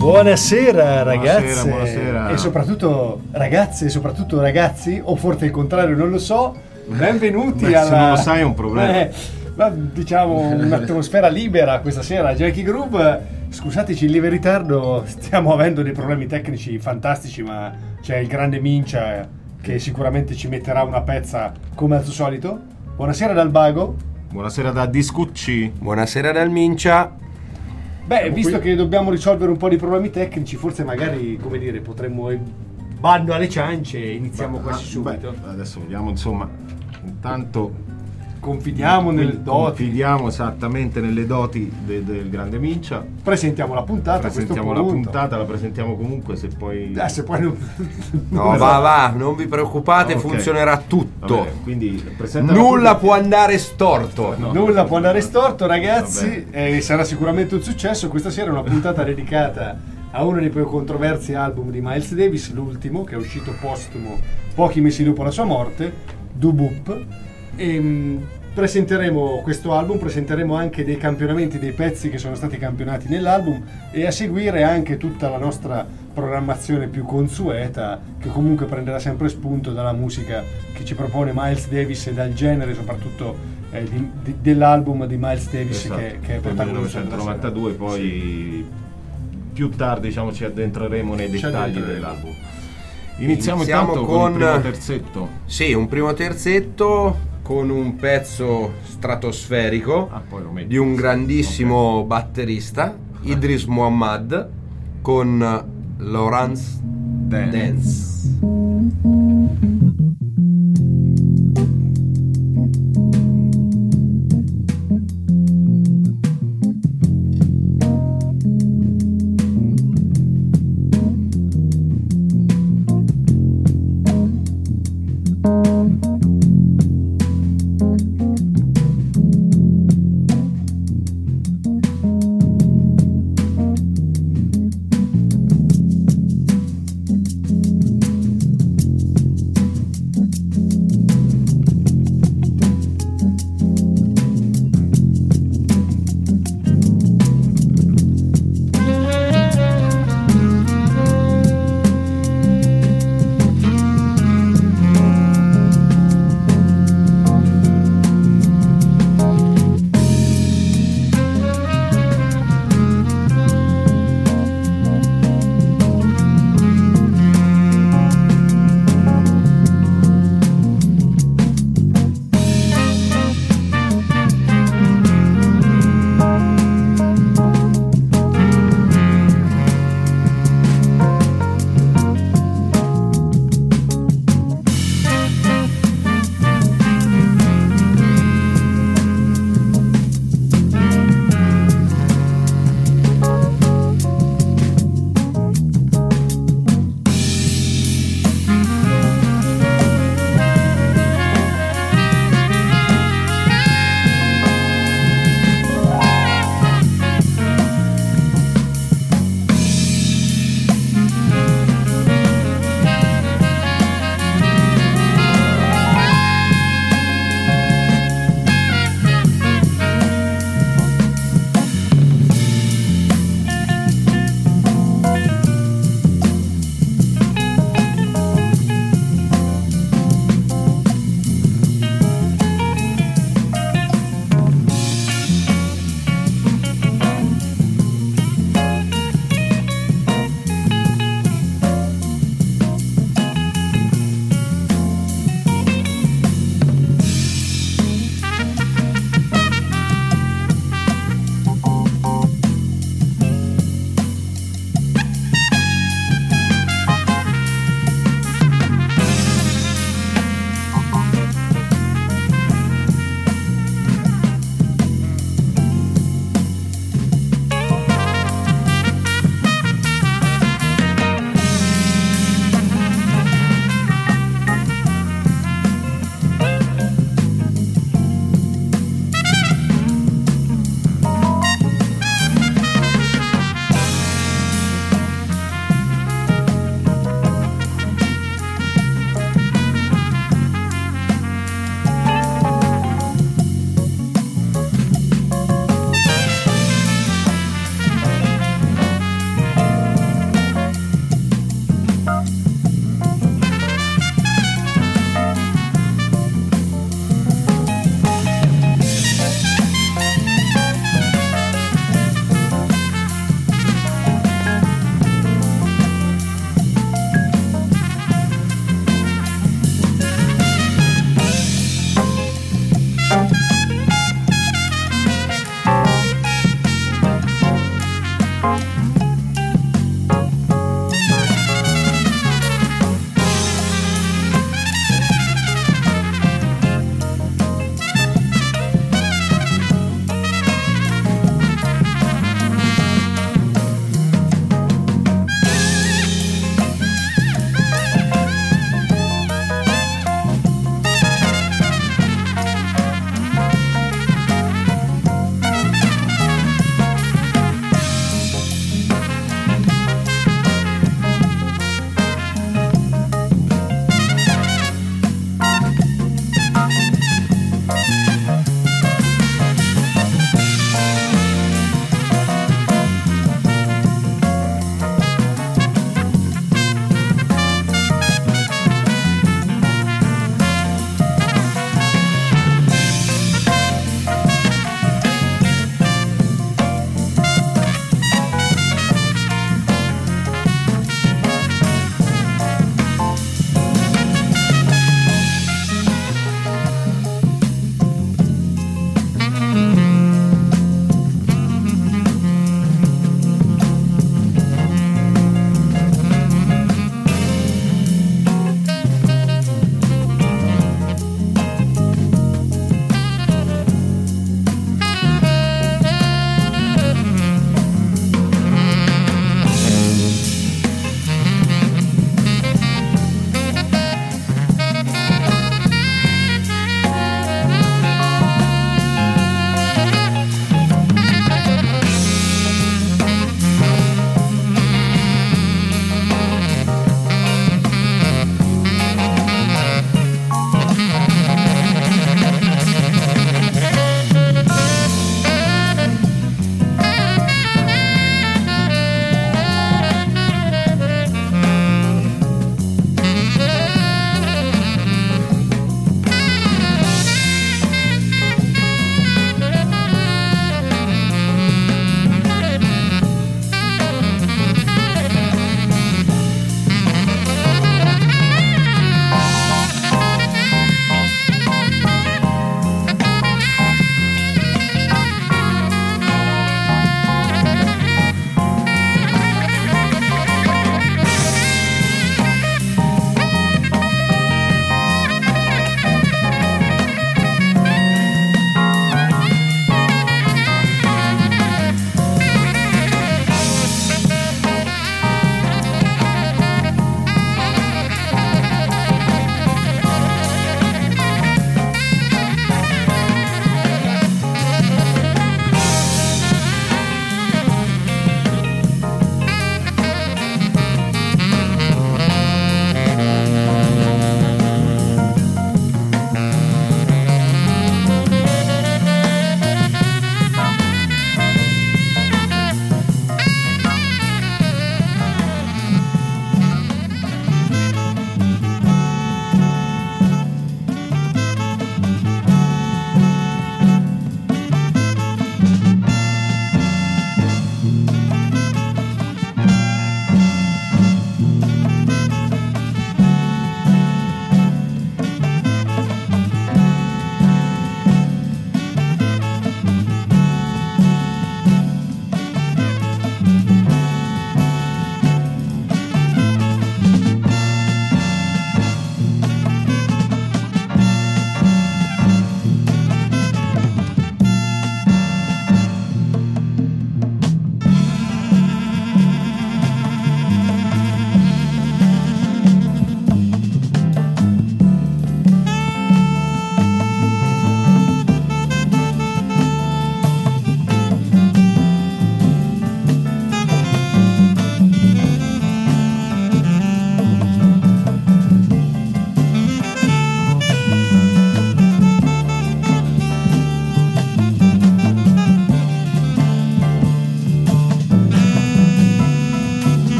Buonasera ragazze, buonasera. E soprattutto ragazze, e soprattutto ragazzi, o forse il contrario, non lo so. Benvenuti alla... Se non lo sai è un problema. Diciamo un'atmosfera libera questa sera. Jackie Groove, scusateci il lieve ritardo, stiamo avendo dei problemi tecnici fantastici, ma c'è il grande Mincia che sicuramente ci metterà una pezza come al suo solito. Buonasera dal Bago. Buonasera da Discucci. Buonasera dal Mincia. Beh, visto che dobbiamo risolvere un po' di problemi tecnici, forse magari, come dire, potremmo bando alle ciance e iniziamo quasi subito. Adesso vediamo, insomma, intanto Confidiamo nelle doti. Confidiamo esattamente nelle doti del grande Mincia. Presentiamo la puntata. Presentiamo la puntata, la presentiamo comunque, se poi... se poi non... No, va, non vi preoccupate, Ok. funzionerà tutto. Vabbè, quindi presenta Nulla può andare storto. No. Nulla può andare storto, ragazzi, e sarà sicuramente un successo. Questa sera è una puntata dedicata a uno dei più controversi album di Miles Davis, l'ultimo, che è uscito postumo pochi mesi dopo la sua morte, Do Boop. E presenteremo questo album, presenteremo anche dei campionamenti, dei pezzi che sono stati campionati nell'album, e a seguire anche tutta la nostra programmazione più consueta, che comunque prenderà sempre spunto dalla musica che ci propone Miles Davis e dal genere soprattutto dell'album di Miles Davis, Esatto, che è del protagonista della 1992, sera. poi Sì. più tardi, diciamo, ci addentreremo nei dettagli addentreremo. dell'album. Iniziamo Iniziamo intanto con il con- primo terzetto. Sì, un primo terzetto con un pezzo stratosferico Poi lo metti. di un grandissimo batterista, Idris Muhammad, con Lawrence Dance.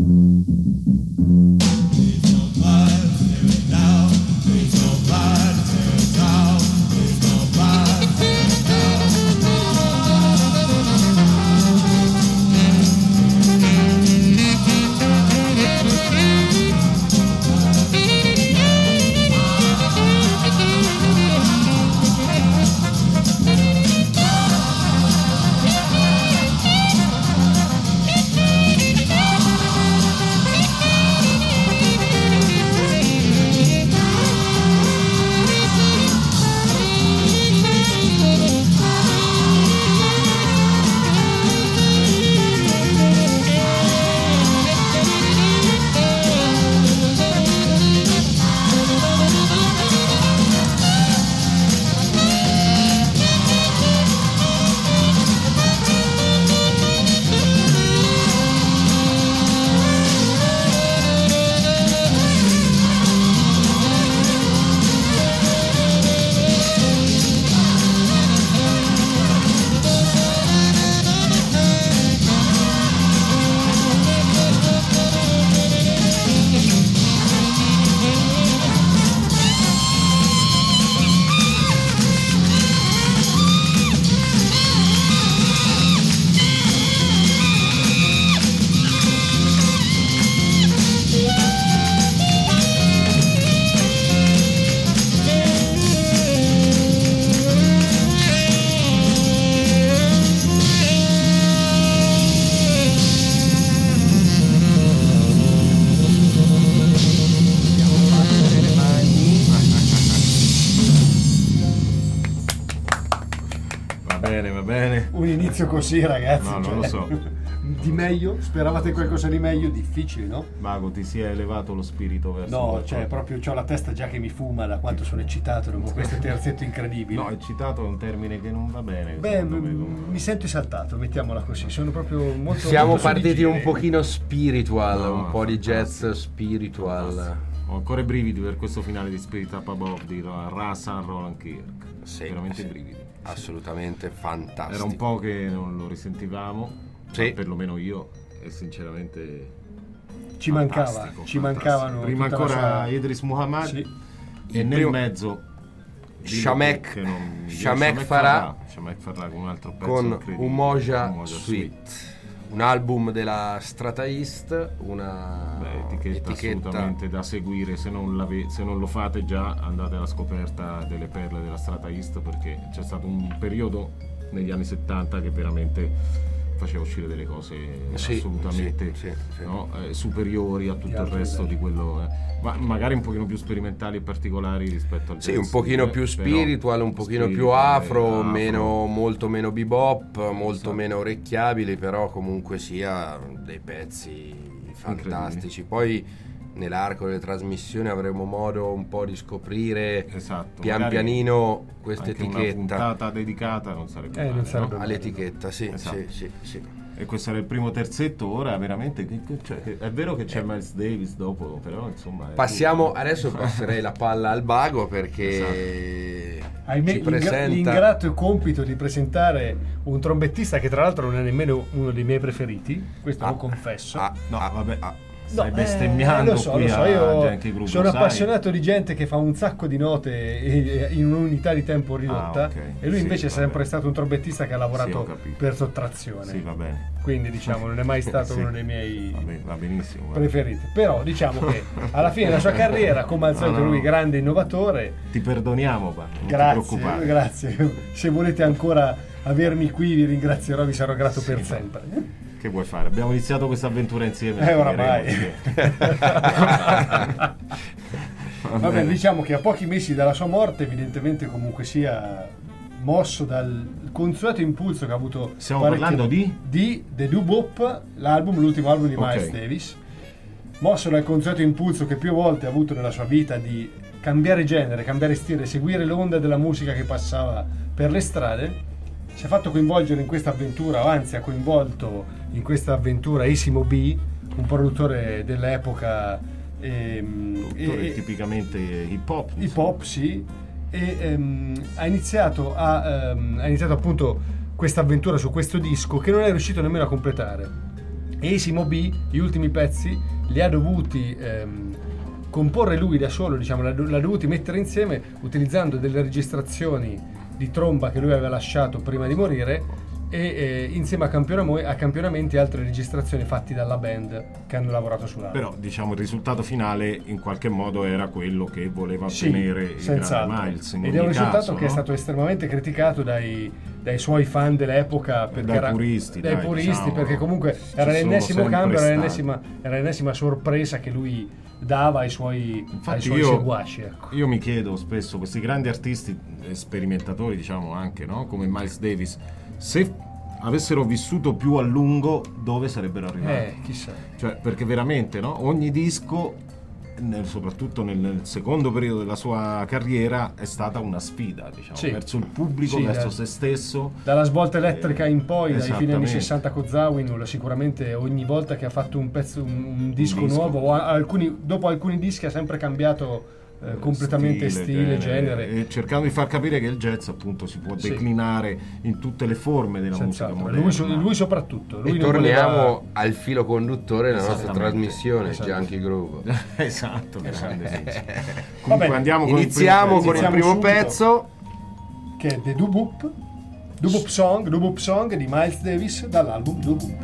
Un inizio così, ragazzi. No, non lo so. Di meglio? Speravate qualcosa di meglio? Difficile, no? Mago, ti si è elevato lo spirito verso No, qualcosa? cioè proprio c'ho la testa già che mi fuma da quanto sono eccitato dopo questo terzetto incredibile. No, eccitato è un termine che non va bene. Beh, secondo me, comunque. mi sento esaltato, mettiamola così. Sono proprio molto Siamo molto partiti soddisfatto. un pochino spiritual, No, un po' di jazz fantastico. spiritual. Ho ancora i brividi per questo finale di Spirit Up Above di Russell Roland Kirk. Sì, veramente sì. brividi. Assolutamente fantastico. Era un po' che non lo risentivamo, Sì. perlomeno io, e sinceramente Ci fantastico, ci fantastico. mancavano Prima tutta la ancora sua- Idris Muhammad Sì. e Il nel primo- mezzo Shamek Shamek Farah con un altro pezzo con incredibile, Umoja Umoja Suite, un album della Strata East, una Beh, etichetta assolutamente da seguire. Se non lo fate già, andate alla scoperta delle perle della Strata East, perché c'è stato un periodo negli anni 70 che veramente faceva uscire delle cose Sì, assolutamente sì, sì. no, superiori a tutto il altro resto livello. di quello ma magari un pochino più sperimentali e particolari rispetto al Sì, jazz, un pochino più però spiritual, un pochino più spiritual, afro, molto meno bebop, molto Esatto. meno orecchiabili, però comunque sia dei pezzi fantastici. Poi nell'arco delle trasmissioni avremo modo un po' di scoprire Esatto, pian magari pianino questa anche una etichetta. puntata dedicata non sarebbe male, non sarebbe no? male. All'etichetta, sì, Esatto. sì. E questo era il primo terzetto. Ora veramente è vero che c'è Miles Davis dopo, però insomma Passiamo, adesso passerei la palla al Bago perché Ahimè, ci presenta l'ingrato compito di presentare un trombettista che tra l'altro non è nemmeno uno dei miei preferiti, questo lo confesso. no, vabbè, No, stai bestemmiando lo so, qui a io Yankee Groove, sono lo sai? appassionato di gente che fa un sacco di note in un'unità di tempo ridotta, ok. e lui Sì, invece è sempre vabbè. stato un trombettista che ha Sì, ho lavorato capito. per sottrazione. Sì, va bene. Quindi diciamo non è mai stato Sì. uno dei miei Va benissimo. va. preferiti. Però diciamo che alla fine della sua carriera, come al solito, No. lui grande innovatore. Ti perdoniamo, non ti Grazie, preoccupare. grazie. Se volete ancora avermi qui vi ringrazierò, vi sarò grato per va. sempre. Che vuoi fare? Abbiamo iniziato questa avventura insieme. Oramai. Va Vabbè, bene. diciamo che a pochi mesi dalla sua morte, evidentemente comunque sia mosso dal consueto impulso che ha avuto. Stiamo parecchi- parlando di The Doo-Bop, l'ultimo album di Miles Ok. Davis, mosso dal consueto impulso che più volte ha avuto nella sua vita di cambiare genere, cambiare stile, seguire l'onda della musica che passava per le strade. Si è fatto coinvolgere in questa avventura, o anzi ha coinvolto in questa avventura Isimo B, un produttore dell'epoca Produttore tipicamente hip hop. hip hop, sì, e ha iniziato appunto questa avventura su questo disco che non è riuscito nemmeno a completare. Esimo B, gli ultimi pezzi li ha dovuti comporre lui da solo, diciamo, l'ha dovuti mettere insieme utilizzando delle registrazioni di tromba che lui aveva lasciato prima di morire e insieme a campionamenti altre registrazioni fatte dalla band che hanno lavorato sull'album. Però diciamo il risultato finale in qualche modo era quello che voleva ottenere il grande Miles, ed è un risultato che è stato estremamente criticato dai suoi fan dell'epoca, perché dai puristi, diciamo, perché comunque era l'ennesimo cambio, era l'ennesima sorpresa che lui dava ai suoi seguaci, ecco. Io mi chiedo spesso, questi grandi artisti sperimentatori, diciamo anche, no? Come Miles Davis, se avessero vissuto più a lungo, dove sarebbero arrivati? Chissà. Cioè, perché veramente, no? Ogni disco, soprattutto nel secondo periodo della sua carriera, è stata una sfida, diciamo, verso il pubblico, verso se stesso. Dalla svolta elettrica in poi, dai fine anni 60 con Zawinul, sicuramente ogni volta che ha fatto un disco nuovo, dopo alcuni dischi ha sempre cambiato completamente stile, genere, e cercando di far capire che il jazz appunto si può declinare in tutte le forme della musica moderna. Lui soprattutto. E torniamo al filo conduttore della nostra trasmissione, Junkie Groove. Esatto. Comunque andiamo iniziamo con il primo pezzo, che è The Doo-Boop Song di Miles Davis dall'album Doo-Boop.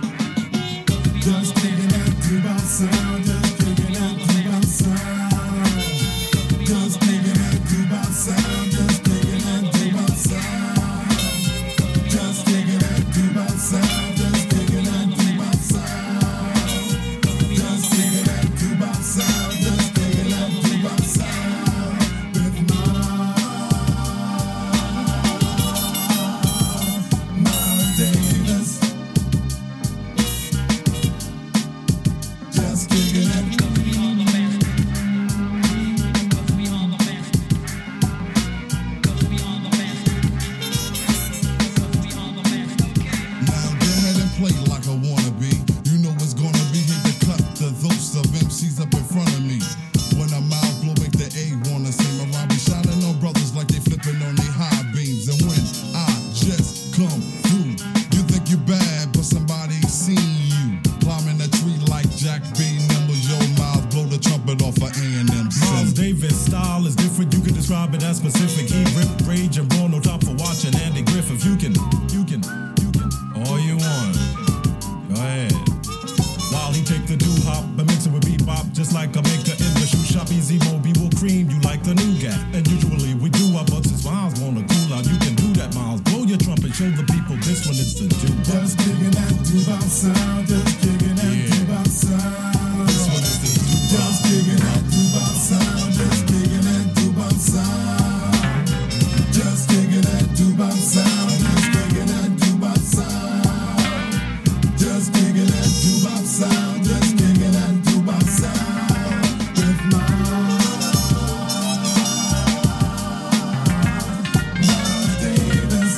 Just taking that doo-bop sound, just taking that doo-bop sound. Davis style is different, you can describe it as specific. He ripped rage and raw, no top for watching Andy Griffith. You can, all you want. Go ahead. While he take the doo-hop and mix it with bebop, just like a maker in the shoe shop. Easy Moby will cream you like the nougat. And usually we do our butts as Miles wanna cool out. You can do that, Miles. Blow your trumpet, show the people this one is the doo-wop. Just digging that doo-wop sound, just digging that doo-wop sound. This one is the doo-wop. Just digging that doo-wop sound, just digging that doo-wop sound. Just digging that doo-wop sound, just digging that doo-wop sound. Just digging that doo-wop sound, just digging that doo-wop sound. With Miles Davis.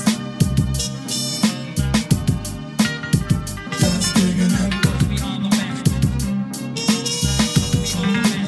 Just digging that.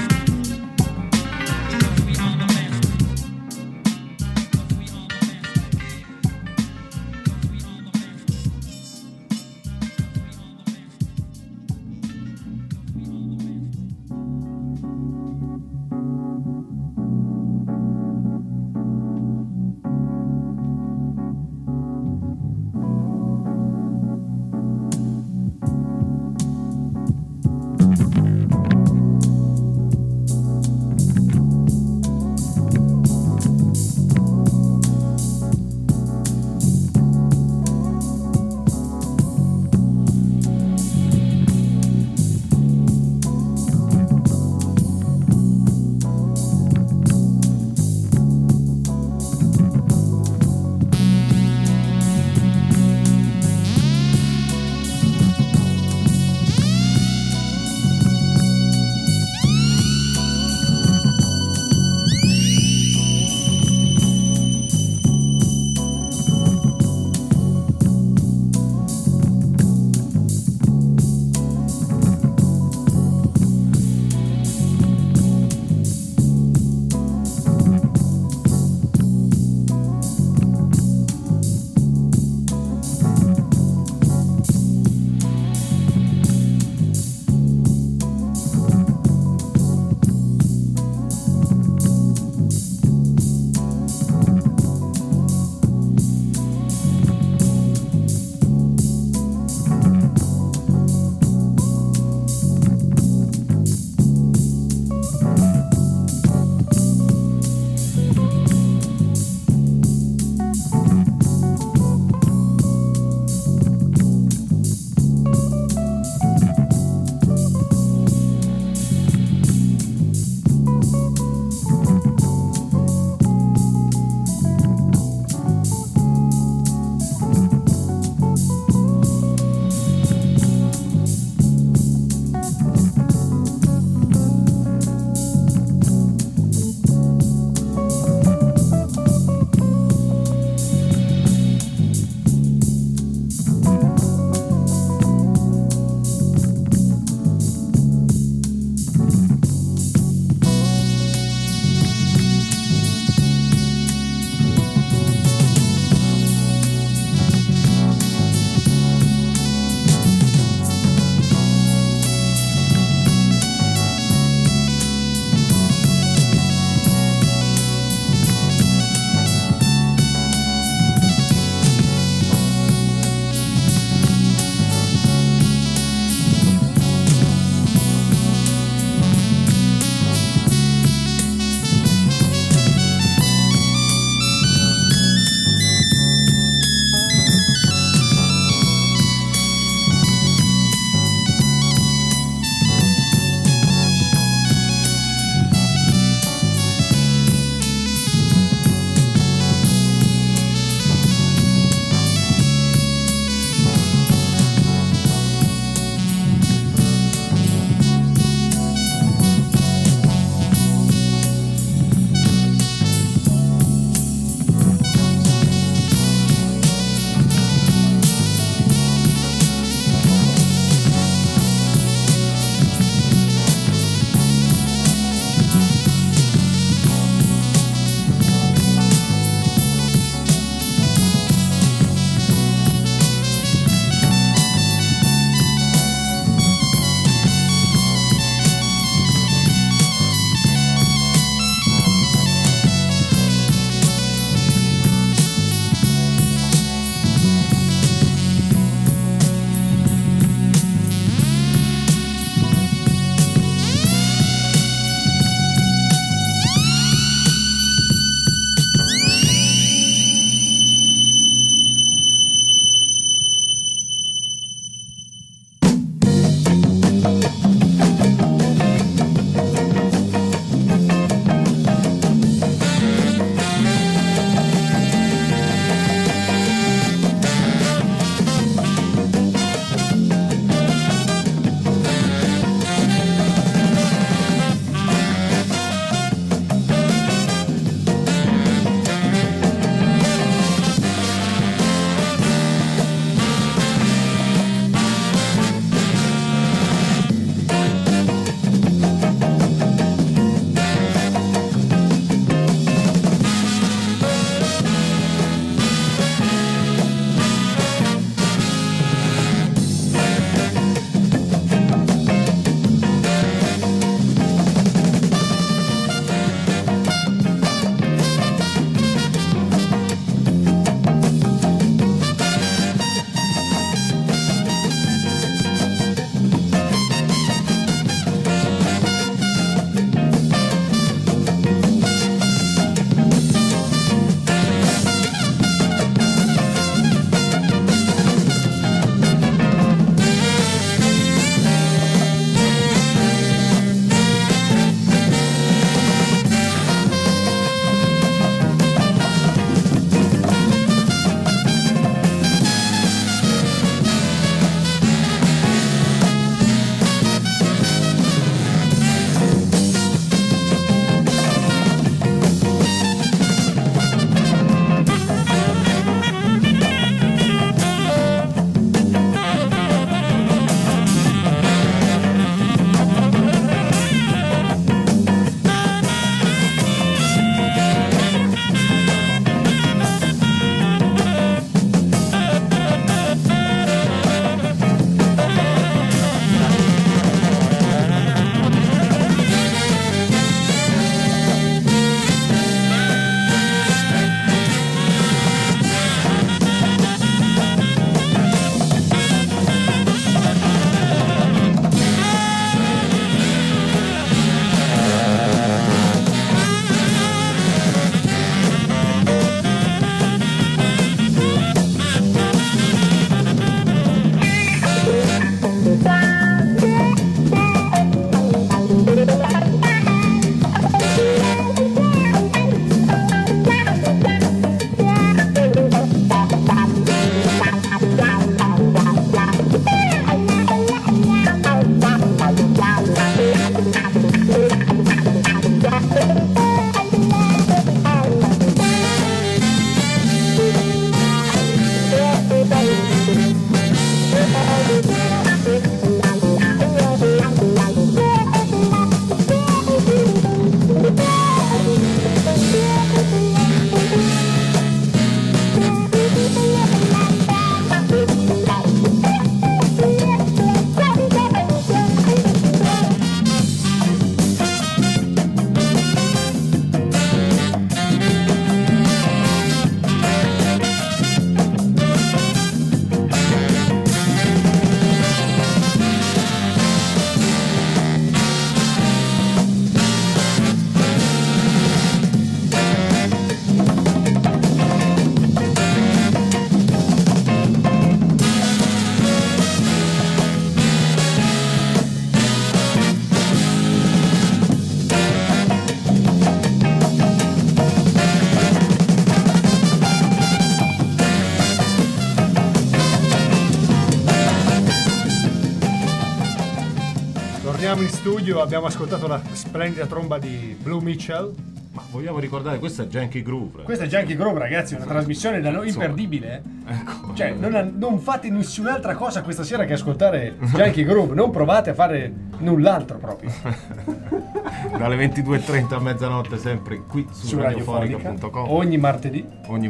studio abbiamo ascoltato la splendida tromba di Blue Mitchell. Ma vogliamo ricordare, questa è Janky Groove. Questa è Janky Groove, ragazzi, una trasmissione da noi imperdibile. Ecco. Cioè, non fate nessun'altra cosa questa sera che ascoltare Janky Groove. Non provate a fare null'altro proprio. Dalle 22:30 a mezzanotte, sempre qui su radiofonica.com. Ogni martedì.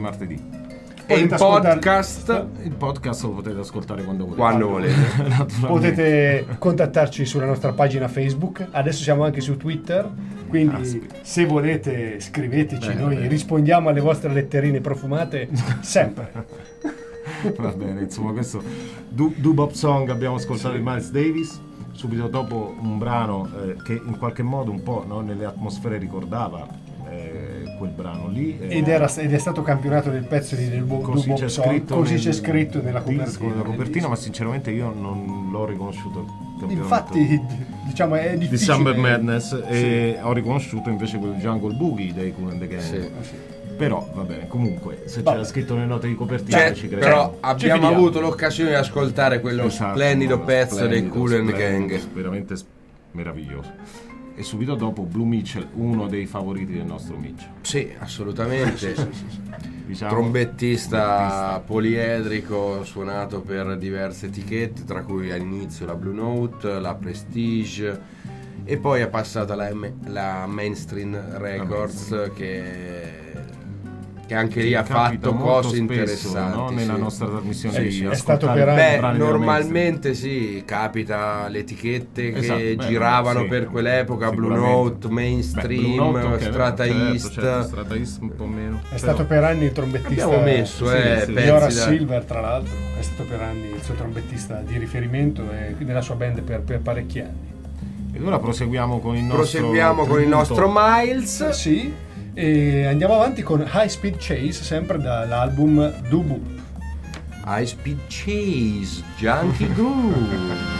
E in podcast. Il podcast lo potete ascoltare quando volete. Quando volete. Naturalmente. Potete contattarci sulla nostra pagina Facebook. Adesso siamo anche su Twitter. Quindi se volete scriveteci, noi rispondiamo alle vostre letterine profumate sempre. Va bene, insomma, questo Doo-Bop Song abbiamo ascoltato di Miles Davis. Subito dopo un brano che in qualche modo un po', no, nelle atmosfere ricordava quel brano lì. Ed è stato campionato del pezzo di così c'è scritto, così c'è scritto nella copertina, ma sinceramente io non l'ho riconosciuto. Infatti, diciamo, è difficile. Di Summer Madness, e ho riconosciuto invece quello di Jungle Boogie dei Kool and the Gang. Sì. Però va bene, comunque se c'era scritto nelle note di copertina ci crediamo. Però abbiamo avuto l'occasione di ascoltare quello splendido pezzo dei Kool and the Gang, veramente meraviglioso. E subito dopo Blue Mitchell, uno dei favoriti del nostro Mitch. Sì, assolutamente. Diciamo, trombettista poliedrico, suonato per diverse etichette, tra cui all'inizio la Blue Note, la Prestige, e poi è passata la Mainstream Records, che anche lì ha fatto cose interessanti, no? Nella nostra trasmissione è stato per anni. Normalmente sì, capita le etichette che giravano per quell'epoca, Blue Note, Mainstream, Blue Note, okay, Strata East. Certo, Strata East un po' meno. È stato per anni il trombettista. Abbiamo messo Diora Silver, tra l'altro, è stato per anni il suo trombettista di riferimento e nella sua band per parecchi anni. Ed ora proseguiamo con il nostro Miles. Sì. E andiamo avanti con High Speed Chase, sempre dall'album Doo-Boop. High Speed Chase, Junky Groove.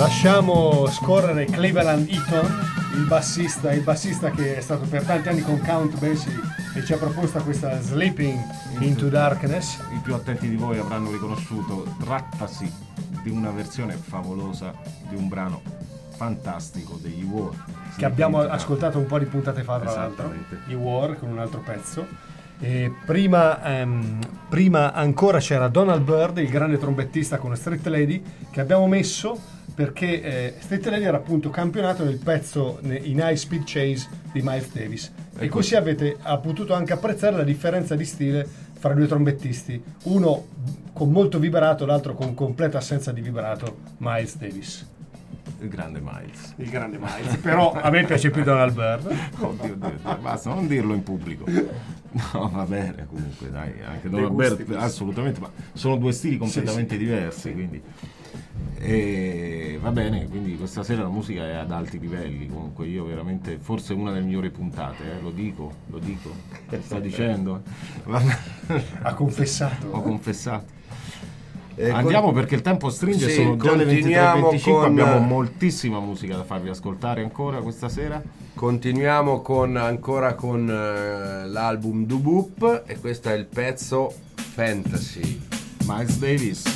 Lasciamo scorrere Cleveland Eaton, il bassista che è stato per tanti anni con Count Basie e ci ha proposto questa Sleeping into Darkness. I più attenti di voi avranno riconosciuto, trattasi di una versione favolosa di un brano fantastico degli War, Che abbiamo ascoltato un po' di puntate fa, tra l'altro, Esattamente. i War con un altro pezzo. E prima ancora c'era Donald Byrd, il grande trombettista con Street Lady, che abbiamo messo perché Street Lady era appunto campionato nel pezzo in High Speed Chase di Miles Davis, e così avete potuto anche apprezzare la differenza di stile fra i due trombettisti, uno con molto vibrato, l'altro con completa assenza di vibrato, Miles Davis. Il grande Miles. Il grande Miles, però a me piace più Donald Byrd. Oddio, basta, non dirlo in pubblico. No, va bene, comunque, dai, anche Dei Donald gusti, Byrd, assolutamente, ma sono due stili completamente diversi, quindi va bene, quindi questa sera la musica è ad alti livelli, comunque io veramente, forse una delle migliori puntate, lo dico, sto dicendo. Ha confessato. Ho confessato. Andiamo perché il tempo stringe, sì, sono già le continuiamo 23:25, abbiamo moltissima musica da farvi ascoltare ancora questa sera. Continuiamo ancora con l'album Do Boop, e questo è il pezzo Fantasy. Miles Davis.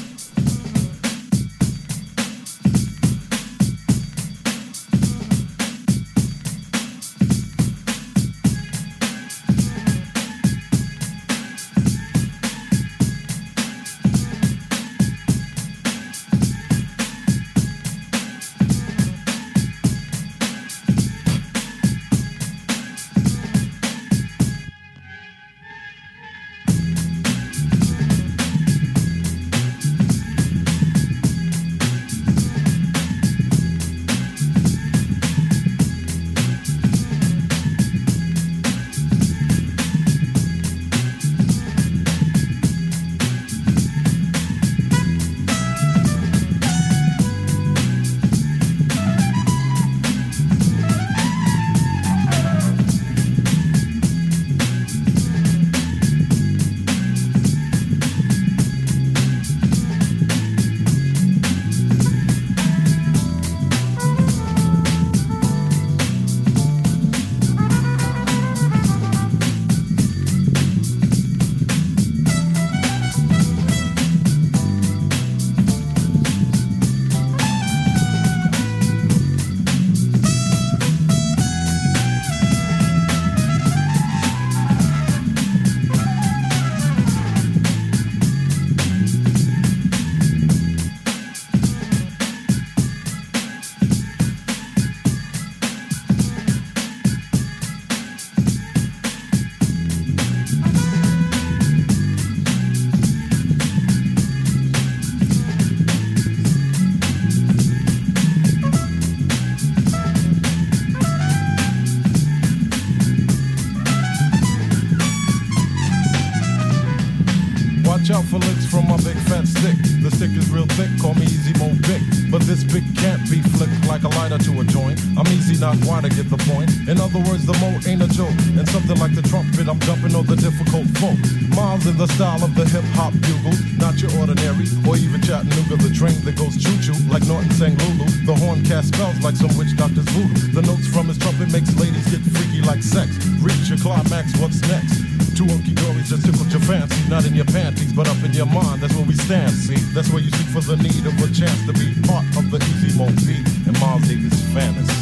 Watch out for licks from my big fat stick. The stick is real thick, call me Easy Mo Vic. But this pick can't be flicked like a lighter to a joint. I'm easy, not wide, to get the point. In other words, the mo ain't a joke. And something like the trumpet, I'm jumping on the difficult folk. Miles in the style of the hip-hop bugle. Not your ordinary, or even Chattanooga, the train that goes choo-choo, like Norton sang Lulu. The horn cast spells like some witch doctor's voodoo. The notes from his trumpet makes ladies get freaky like sex. Reach your climax, what's next? Two hunky-dories just tickled your fancy. Not in your panties, but up in your mind, that's where we stand, see? That's where you seek for the need of a chance to be part of the Easy Mo beat and Miles Davis fantasy.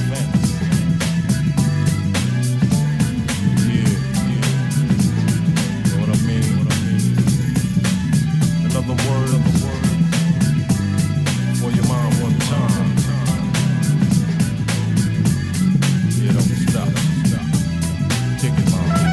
Yeah. Know what I mean? Another word for your mind one time. Yeah, don't stop. Take it, mom.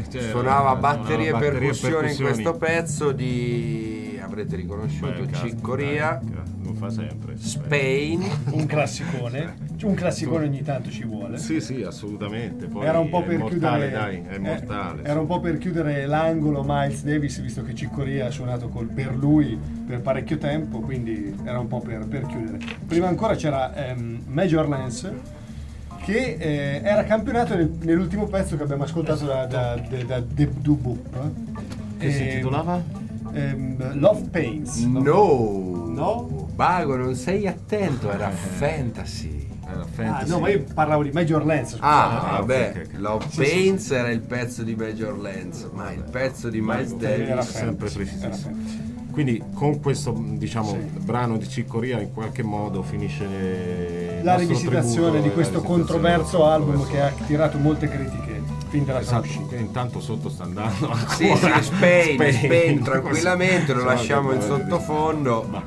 suonava batterie e percussioni in questo pezzo di, avrete riconosciuto, Chick Corea, lo fa sempre. Spain, un classicone ogni tanto ci vuole. Sì, assolutamente. Poi Era un po' per mortale, chiudere, è mortale. Era un po' per chiudere l'angolo Miles Davis, visto che Chick Corea ha suonato per lui per parecchio tempo, quindi era un po' per chiudere. Prima ancora c'era Major Lance, che era campionato nell'ultimo pezzo che abbiamo ascoltato da The Boop, che si intitolava? Love Pains. No, Bago, non sei attento, era Fantasy. No, ma io parlavo di Major Lance. Vabbè, ok. Love Pains era il pezzo di Major Lance, ma il pezzo di Miles era Davis sempre precisissimo. Quindi con questo brano di Chick Corea in qualche modo finisce la rivisitazione di questo controverso album che ha tirato molte critiche fin dalla sua uscita. Che intanto sotto sta andando Sì, Spain, tranquillamente, lo lasciamo in sottofondo.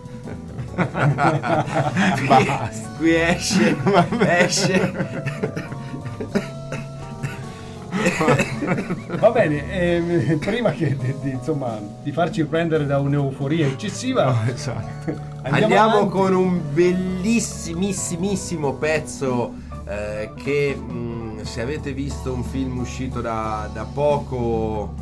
Qui esce. Va bene, prima che di farci prendere da un'euforia eccessiva, andiamo con un bellissimissimissimo pezzo che se avete visto un film uscito da poco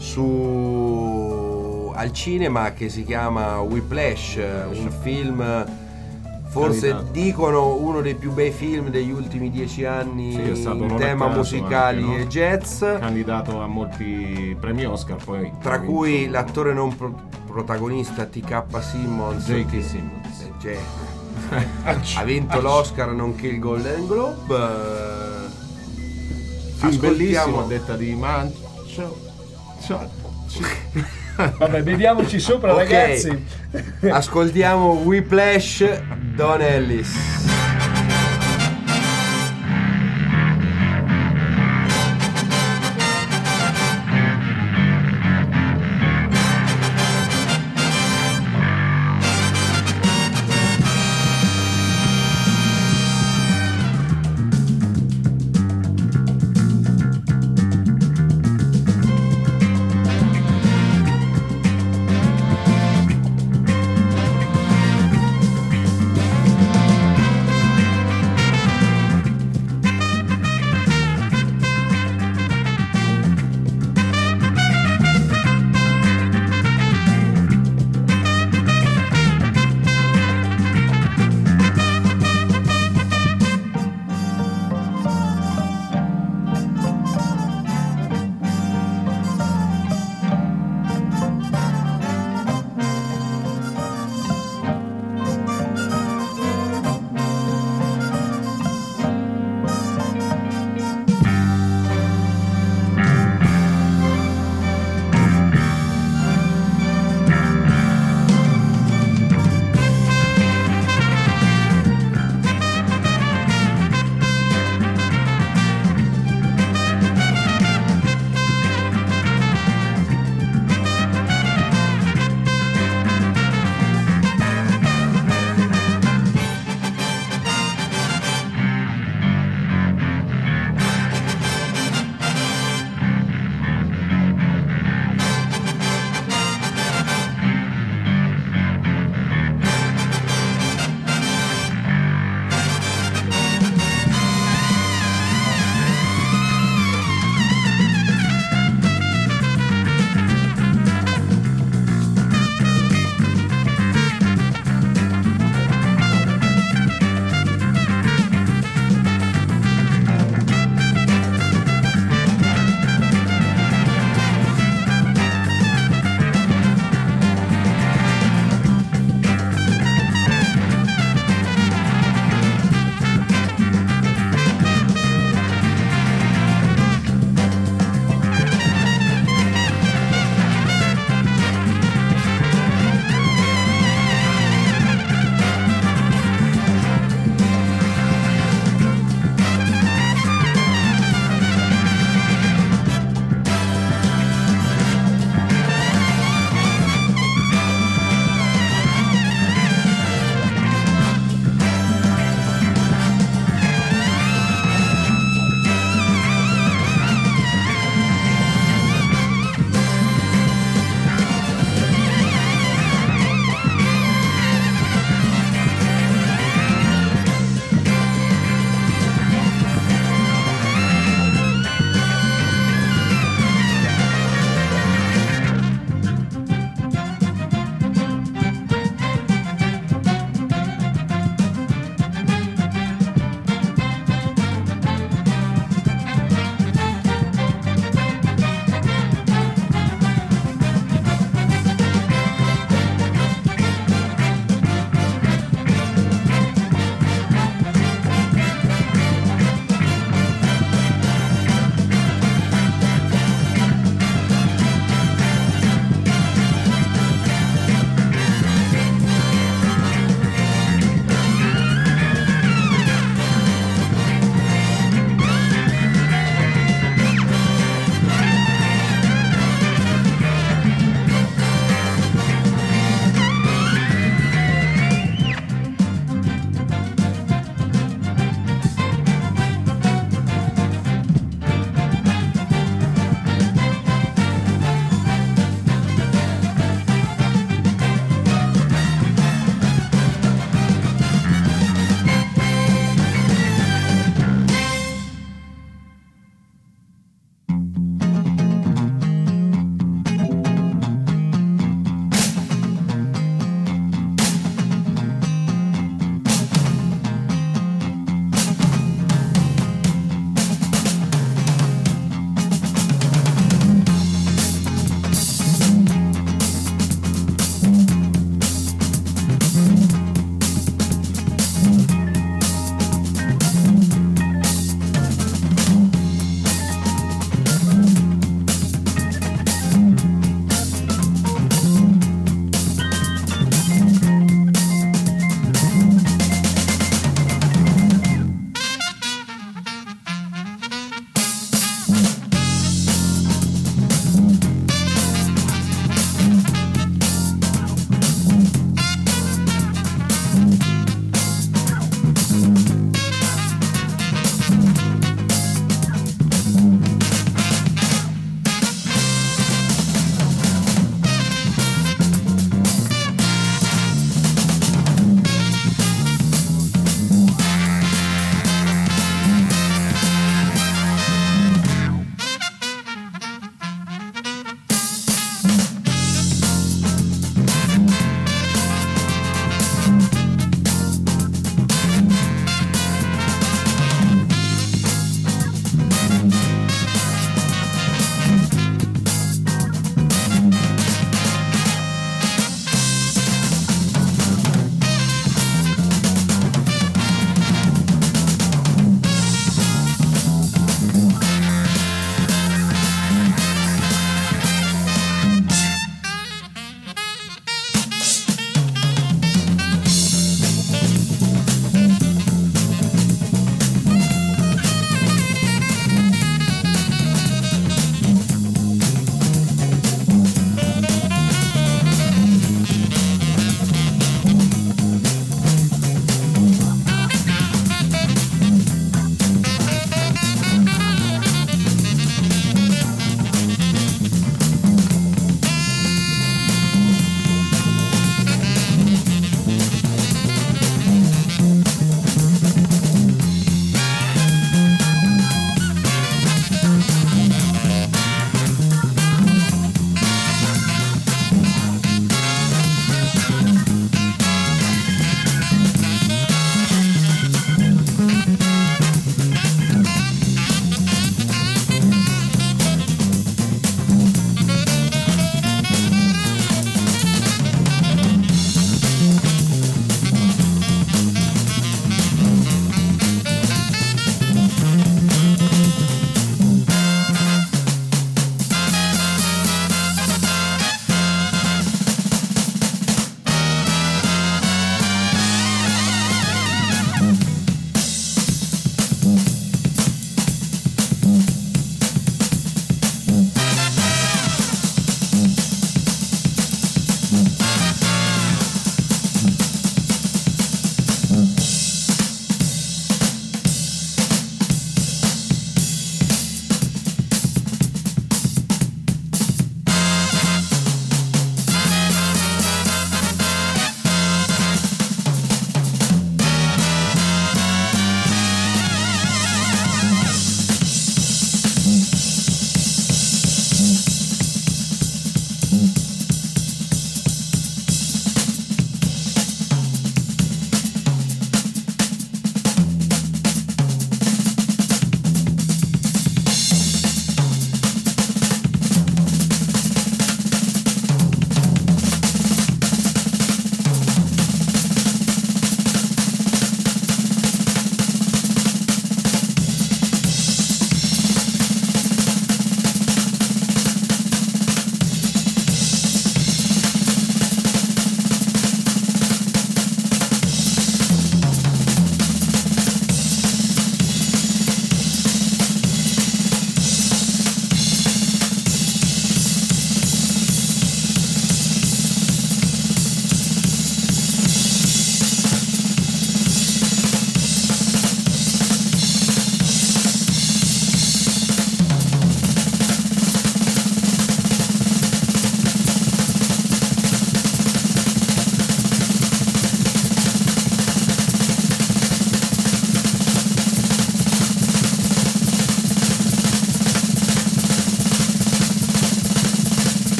al cinema che si chiama Whiplash, un film forse dicono uno dei più bei film degli ultimi 10 anni in tema musicali anche, no? e jazz, candidato a molti premi Oscar, poi tra cui l'attore non protagonista T.K. Simmons, J.K. Simmons, ha vinto l'Oscar nonché il Golden Globe. Film bellissimo a detta di Mancio. Vabbè, vediamoci sopra, Ok. ragazzi. Ascoltiamo Whiplash, Don Ellis.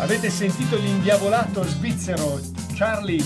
Avete sentito l'indiavolato svizzero Charlie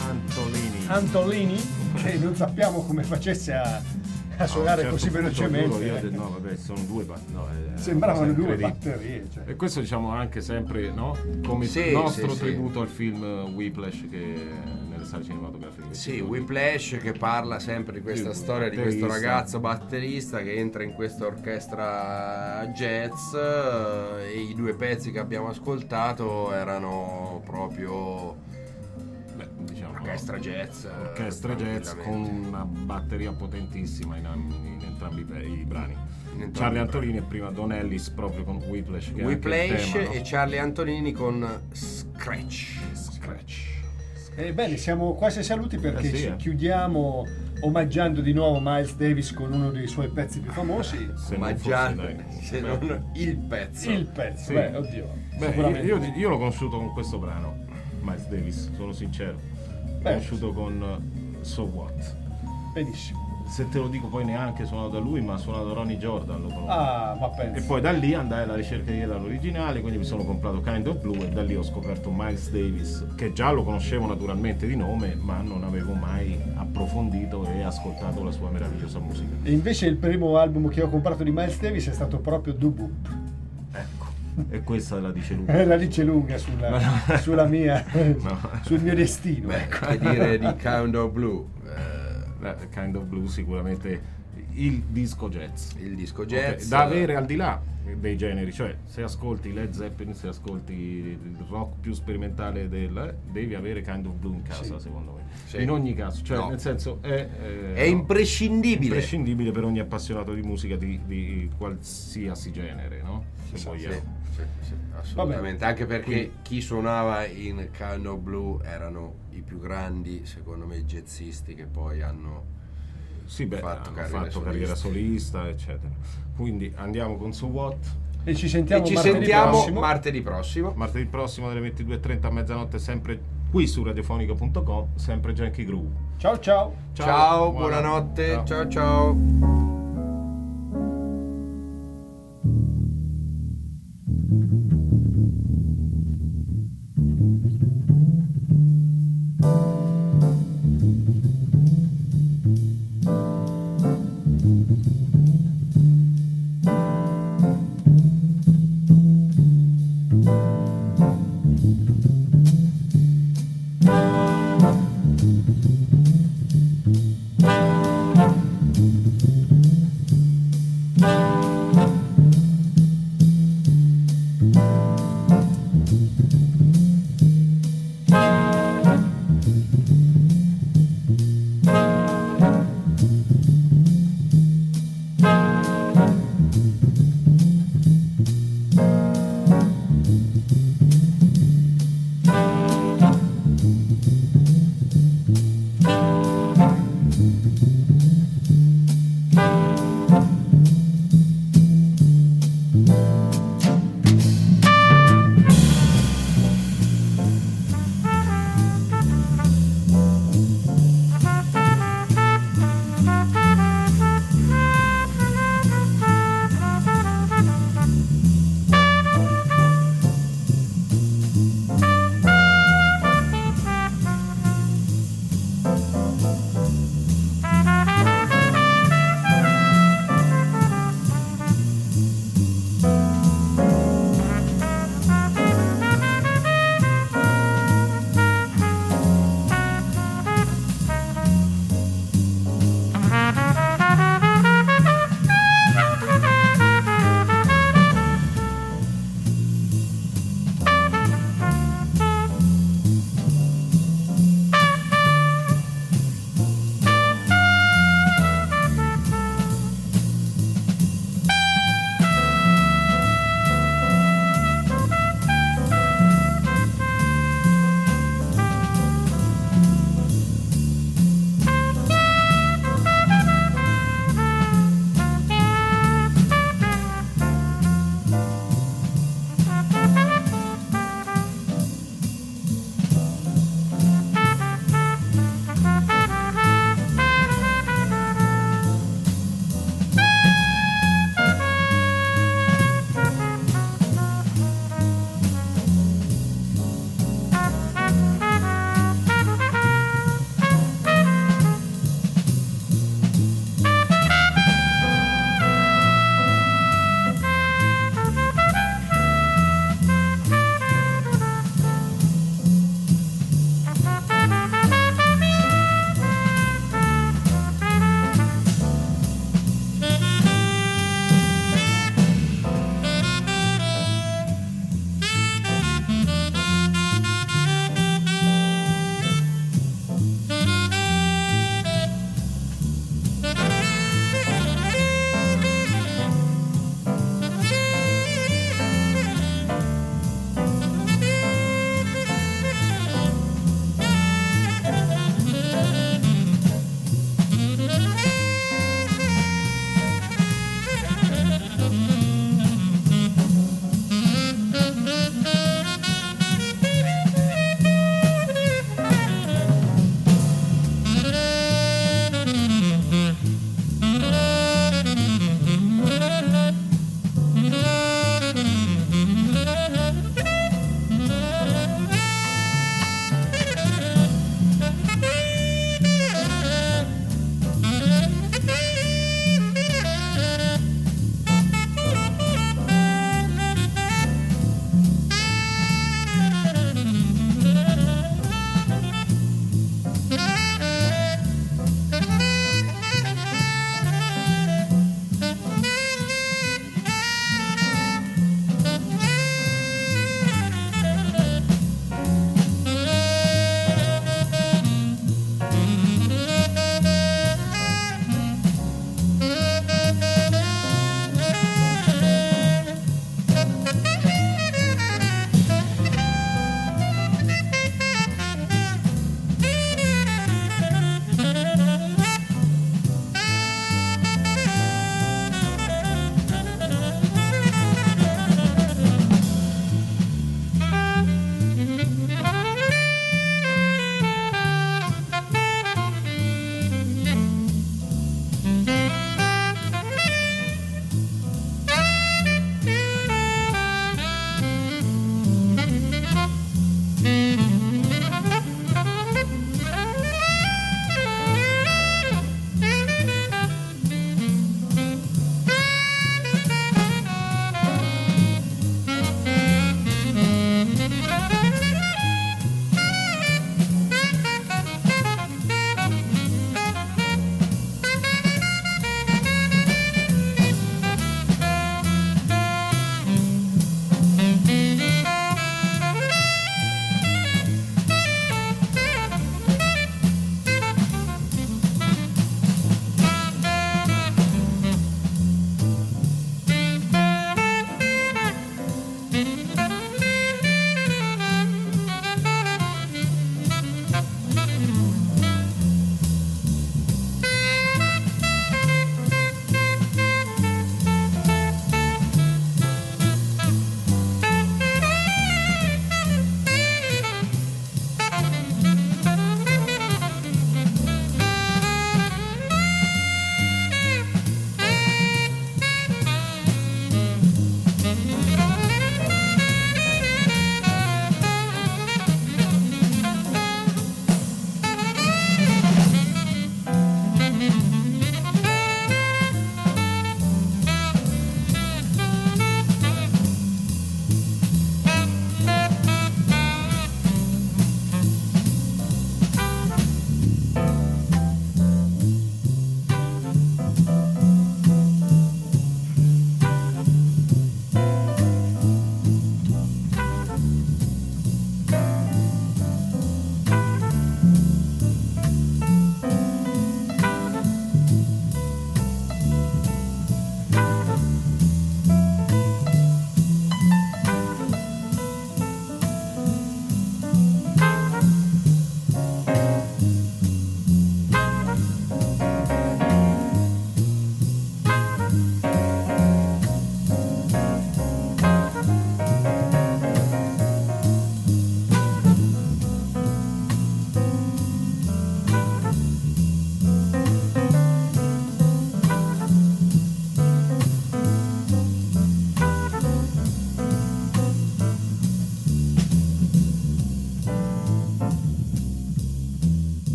Antolini, che non sappiamo come facesse a suonare certo così punto velocemente. io ho detto, no, vabbè, sono due Sembravano due incredibili. batterie. Cioè. E questo diciamo anche sempre, no? Come Sì, nostro sì, tributo al film Whiplash che nelle sale cinematografiche. Sì, Whiplash che parla sempre di questa Sì, storia di questo batterista. ragazzo batterista che entra in questa orchestra jazz e i due pezzi che abbiamo ascoltato erano proprio Diciamo, orchestra jazz. orchestra jazz con tranquillamente. una batteria potentissima in entrambi i brani. In entrambi Charlie i Antolini e prima Don Ellis proprio con Whiplash, che è anche il Whiplash tema, no? e Charlie Antonini con Scratch. Bene, siamo quasi ai saluti perché sì, ci chiudiamo omaggiando di nuovo Miles Davis con uno dei suoi pezzi più famosi. Se non Omaggiando, fosse, dai. se non il pezzo. Il pezzo, Sì. beh, oddio. Beh, sicuramente. io l'ho conosciuto con questo brano, Miles Davis, sono sincero. L'ho Beh, conosciuto con So What. benissimo. Se te lo dico poi neanche suonato da lui, ma suonato da Ronnie Jordan, lo conosco. Ah, ma penso. E poi da lì andai alla ricerca dell'originale, quindi mi sono comprato Kind of Blue e da lì ho scoperto Miles Davis, che già lo conoscevo naturalmente di nome, ma non avevo mai approfondito e ascoltato la sua meravigliosa musica. E invece il primo album che ho comprato di Miles Davis è stato proprio Dubu. Ecco, e questa la dice lui. La dice lunga sulla mia, No. sul mio destino. Beh, che dire di Count of Blue? Kind of Blue sicuramente il disco jazz. Il disco Ok, jazz. da avere al di là dei generi, cioè se ascolti Led Zeppelin, se ascolti il rock più sperimentale devi avere Kind of Blue in casa, secondo me. Sì. In ogni caso, cioè No. nel senso È no, imprescindibile. imprescindibile per ogni appassionato di musica di qualsiasi genere, no? Se Sì, vogliamo. sì, assolutamente. Anche perché chi suonava in Kind of Blue erano i più grandi, secondo me, jazzisti che poi hanno Sì, beh, fatto hanno carriera fatto carriera solista, eccetera. Quindi andiamo con So What. E ci sentiamo, e ci martedì sentiamo prossimo. martedì prossimo. Martedì prossimo dalle 22:30 a mezzanotte, sempre qui su radiofonica.com, sempre Janky Groove. Ciao ciao. Ciao, buonanotte. Ciao. Ciao.